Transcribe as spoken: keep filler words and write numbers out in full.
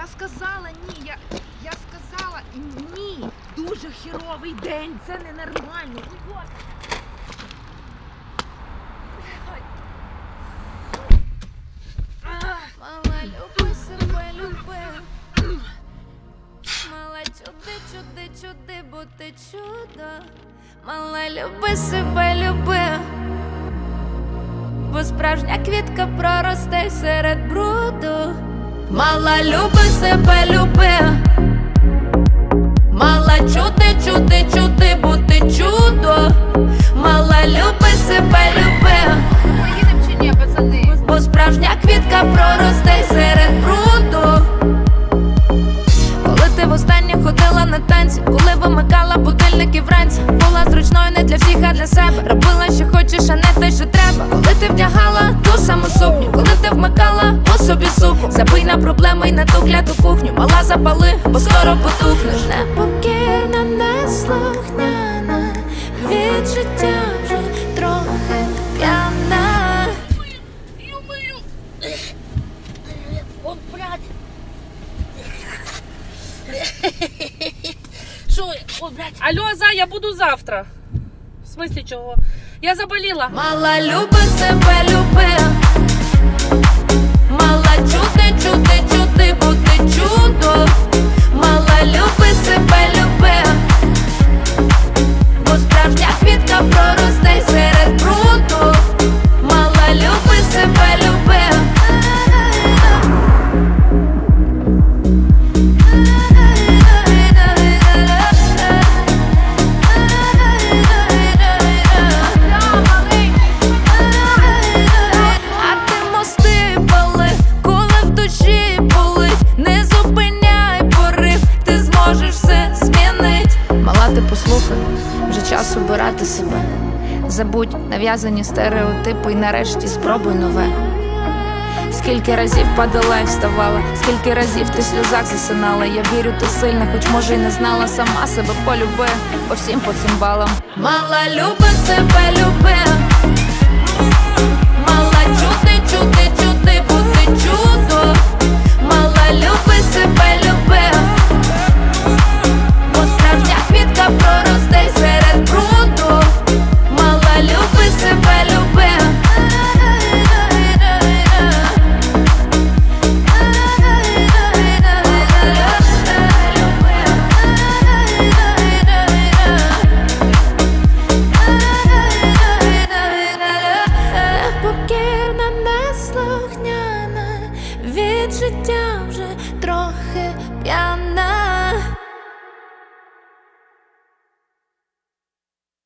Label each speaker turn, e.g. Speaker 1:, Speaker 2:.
Speaker 1: сказала ні, я, я сказала ні. Дуже херовий день, це ненормально.
Speaker 2: Мала, люби себе, люби. Мала, чуди, чуди, чуди, бо ти чудо. Мала, люби себе, люби. Бо справжня квітка проросте серед бруду. Мала, люби себе, люби. Мала, чуди, чуди, чуди, бо ти чудо. Мала, люби себе, люби.
Speaker 1: Поїдем чи ні, пацани?
Speaker 2: Бо справжня квітка проросте серед бруду. Коли ти востаннє ходила на танці, коли вимикала будильники вранці, була зручною не для всіх, а для себе. Робила, що хочеш, а не те, що треба. Коли ти вдягала ту саму сукню, коли ти вмикала у собі суку. Забий на проблеми й на ту кляту кухню. Мала, запали, бо скоро потухнеш. Непокірна, неслухняна, від життя вже трохи п'яна.
Speaker 3: О, блядь. Що? О, блядь.
Speaker 4: Алло, за, я буду завтра. В смысле чого? Я заболіла.
Speaker 2: Мала, люби себе, люби. Мала, чуди, чуди, чуди, бо ти чудо. Мала, люби себе, люби. Бо справжня квітка проросте серед бруду. Мала, люби себе, люби. Ти послухай, вже час обирати себе. Забудь нав'язані стереотипи і нарешті спробуй нове. Скільки разів падала і вставала, скільки разів ти в сльозах засинала. Я вірю, ти сильна, хоч може й не знала. Сама себе полюби, по всім по цим балам. Мала, люби себе, люби. Мала, чути, чути, чути.